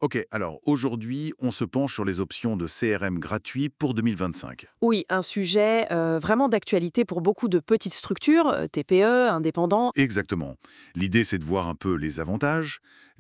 Ok, alors aujourd'hui, on se penche sur les options de CRM gratuits pour 2025. Oui, un sujet vraiment d'actualité pour beaucoup de petites structures, TPE, indépendants. Exactement. L'idée, c'est de voir un peu les avantages,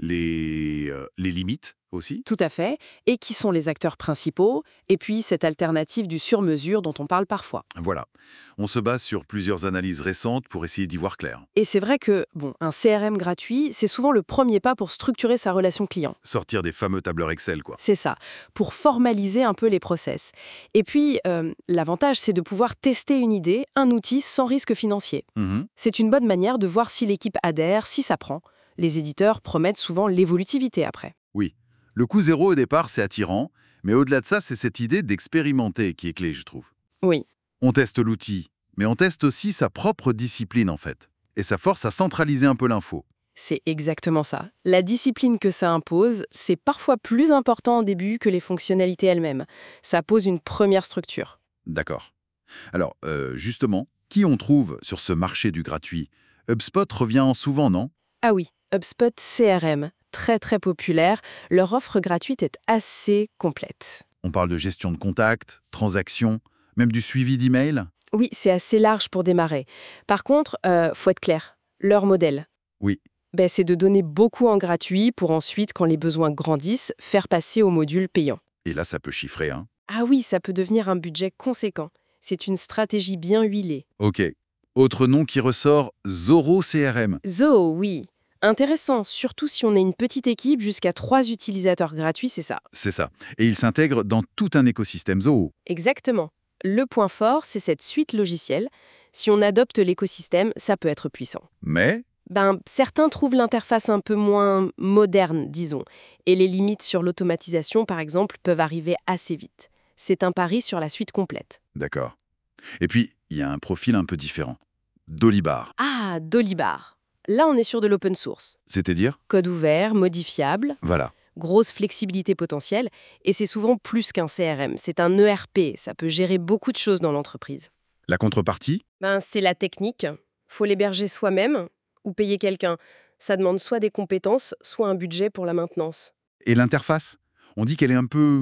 les limites aussi. Tout à fait, et qui sont les acteurs principaux, et puis cette alternative du sur-mesure dont on parle parfois. Voilà. On se base sur plusieurs analyses récentes pour essayer d'y voir clair. Et c'est vrai que, bon, un CRM gratuit, c'est souvent le premier pas pour structurer sa relation client. Sortir des fameux tableurs Excel, quoi. C'est ça, pour formaliser un peu les process. Et puis, l'avantage, c'est de pouvoir tester une idée, un outil sans risque financier. Mhm. C'est une bonne manière de voir si l'équipe adhère, si ça prend. Les éditeurs promettent souvent l'évolutivité après. Oui. Le coût zéro au départ, c'est attirant, mais au-delà de ça, c'est cette idée d'expérimenter qui est clé, je trouve. Oui. On teste l'outil, mais on teste aussi sa propre discipline, en fait. Et ça force à centraliser un peu l'info. C'est exactement ça. La discipline que ça impose, c'est parfois plus important au début que les fonctionnalités elles-mêmes. Ça pose une première structure. D'accord. Alors, justement, qui on trouve sur ce marché du gratuit? HubSpot revient souvent, non? Ah oui, HubSpot CRM, très très populaire, leur offre gratuite est assez complète. On parle de gestion de contacts, transactions, même du suivi d'email? Oui, c'est assez large pour démarrer. Par contre, faut être clair, leur modèle, Oui. c'est de donner beaucoup en gratuit pour ensuite, quand les besoins grandissent, faire passer au module payant. Et là, ça peut chiffrer, hein? Ah oui, ça peut devenir un budget conséquent. C'est une stratégie bien huilée. Ok. Autre nom qui ressort, Zoro CRM. Zoho, oui. Intéressant, surtout si on est une petite équipe, jusqu'à 3 utilisateurs gratuits, c'est ça. C'est ça. Et il s'intègre dans tout un écosystème Zoho. Exactement. Le point fort, c'est cette suite logicielle. Si on adopte l'écosystème, ça peut être puissant. Mais, Certains trouvent l'interface un peu moins moderne, disons, et les limites sur l'automatisation, par exemple, peuvent arriver assez vite. C'est un pari sur la suite complète. d'accord. Et puis, il y a un profil un peu différent. Dolibar. Ah, Dolibar. Là, on est sur de l'open source. C'est-à-dire? Code ouvert, modifiable, Voilà. grosse flexibilité potentielle, et c'est souvent plus qu'un CRM, c'est un ERP, ça peut gérer beaucoup de choses dans l'entreprise. La contrepartie? C'est la technique, faut l'héberger soi-même ou payer quelqu'un. Ça demande soit des compétences, soit un budget pour la maintenance. Et l'interface? On dit qu'elle est un peu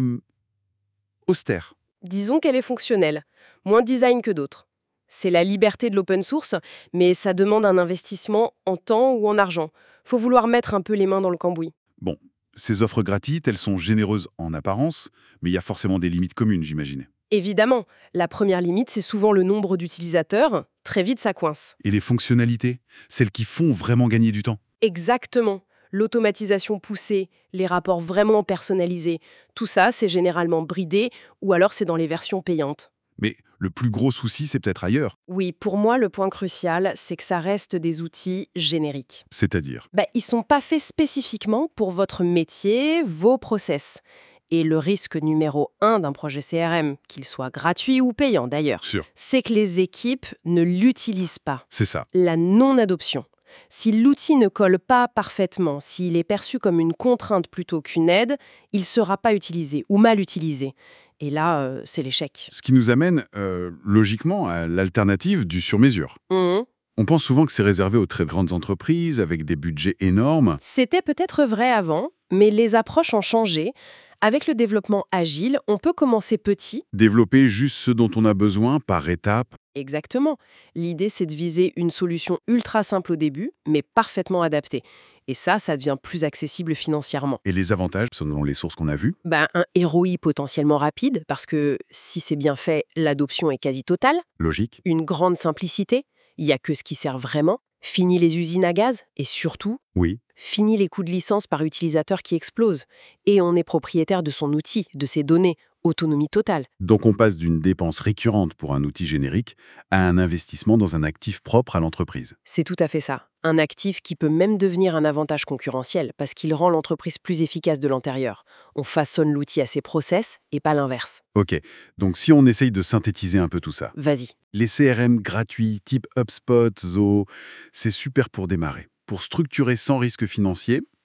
austère. Disons qu'elle est fonctionnelle, moins design que d'autres. C'est la liberté de l'open source, mais ça demande un investissement en temps ou en argent. Faut vouloir mettre un peu les mains dans le cambouis. Bon, ces offres gratuites, elles sont généreuses en apparence, mais il y a forcément des limites communes, j'imagine. Évidemment, la première limite, c'est souvent le nombre d'utilisateurs. Très vite, ça coince. Et les fonctionnalités, celles qui font vraiment gagner du temps. Exactement. L'automatisation poussée, les rapports vraiment personnalisés, tout ça, c'est généralement bridé ou alors c'est dans les versions payantes. Mais le plus gros souci, c'est peut-être ailleurs. Oui, pour moi, le point crucial, c'est que ça reste des outils génériques. C'est-à-dire? Ils sont pas faits spécifiquement pour votre métier, vos process. Et le risque numéro un d'un projet CRM, qu'il soit gratuit ou payant d'ailleurs, Sûr. c'est que les équipes ne l'utilisent pas. C'est ça. La non-adoption. Si l'outil ne colle pas parfaitement, s'il est perçu comme une contrainte plutôt qu'une aide, il ne sera pas utilisé ou mal utilisé. Et là, c'est l'échec. Ce qui nous amène, logiquement, à l'alternative du sur-mesure. Mhm. On pense souvent que c'est réservé aux très grandes entreprises, avec des budgets énormes. C'était peut-être vrai avant, mais les approches ont changé. Avec le développement agile, on peut commencer petit. Développer juste ce dont on a besoin par étapes. Exactement. L'idée, c'est de viser une solution ultra simple au début, mais parfaitement adaptée. Et ça devient plus accessible financièrement. Et les avantages, selon les sources qu'on a vues. Un ROI potentiellement rapide, parce que si c'est bien fait, l'adoption est quasi totale. Logique. Une grande simplicité, il n'y a que ce qui sert vraiment. Fini les usines à gaz, et surtout, Oui. fini les coûts de licence par utilisateur qui explosent. Et on est propriétaire de son outil, de ses données. Autonomie totale. Donc on passe d'une dépense récurrente pour un outil générique à un investissement dans un actif propre à l'entreprise. C'est tout à fait ça. Un actif qui peut même devenir un avantage concurrentiel parce qu'il rend l'entreprise plus efficace de l'intérieur. On façonne l'outil à ses process et pas l'inverse. Ok, donc si on essaye de synthétiser un peu tout ça. Vas-y. Les CRM gratuits type HubSpot, Zoho, c'est super pour démarrer. Pour structurer sans risque financier,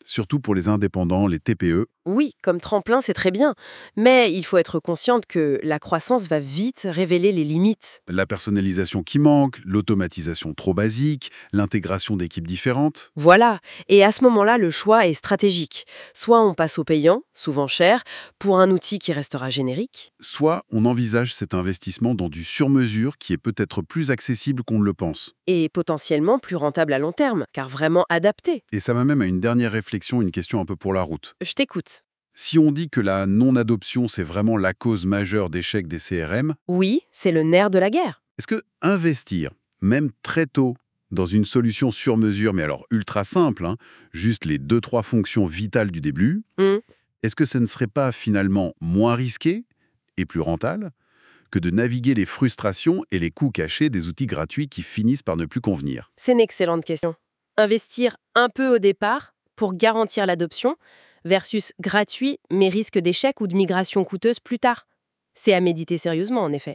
surtout pour les indépendants, les TPE. Oui, comme tremplin, c'est très bien. Mais il faut être consciente que la croissance va vite révéler les limites. La personnalisation qui manque, l'automatisation trop basique, l'intégration d'équipes différentes. Voilà. Et à ce moment-là, le choix est stratégique. Soit on passe au payant, souvent cher, pour un outil qui restera générique. Soit on envisage cet investissement dans du sur-mesure qui est peut-être plus accessible qu'on ne le pense. Et potentiellement plus rentable à long terme, car vraiment adapté. Et ça m'amène à une dernière réflexion, une question un peu pour la route. Je t'écoute. Si on dit que la non-adoption, c'est vraiment la cause majeure d'échec des CRM, Oui, c'est le nerf de la guerre. est-ce que investir, même très tôt, dans une solution sur mesure, mais alors ultra simple, hein, juste les deux trois fonctions vitales du début, Hmm. est-ce que ça ne serait pas finalement moins risqué et plus rentable que de naviguer les frustrations et les coûts cachés des outils gratuits qui finissent par ne plus convenir? C'est une excellente question. Investir un peu au départ pour garantir l'adoption versus gratuit mais risque d'échec ou de migration coûteuse plus tard. C'est à méditer sérieusement en effet.